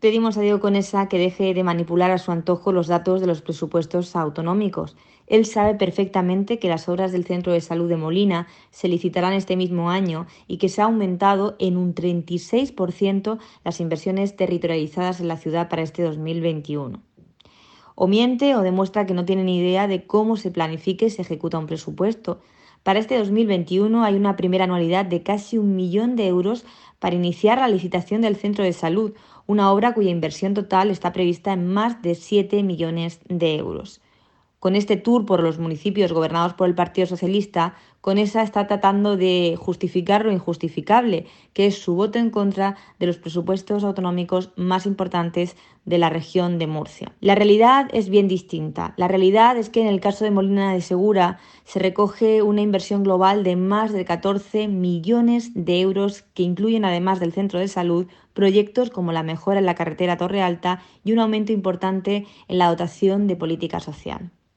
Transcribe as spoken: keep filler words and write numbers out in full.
Pedimos a Diego Conesa que deje de manipular a su antojo los datos de los presupuestos autonómicos. Él sabe perfectamente que las obras del Centro de Salud de Molina se licitarán este mismo año y que se ha aumentado en un treinta y seis por ciento las inversiones territorializadas en la ciudad para este dos mil veintiuno. O miente o demuestra que no tiene ni idea de cómo se planifica y se ejecuta un presupuesto. Para este dos mil veintiuno hay una primera anualidad de casi un millón de euros para iniciar la licitación del centro de salud, una obra cuya inversión total está prevista en más de siete millones de euros. Con este tour por los municipios gobernados por el Partido Socialista, Conesa está tratando de justificar lo injustificable, que es su voto en contra de los presupuestos autonómicos más importantes de la región de Murcia. La realidad es bien distinta. La realidad es que en el caso de Molina de Segura se recoge una inversión global de más de catorce millones de euros que incluyen, además del centro de salud, proyectos como la mejora en la carretera Torre Alta y un aumento importante en la dotación de política social.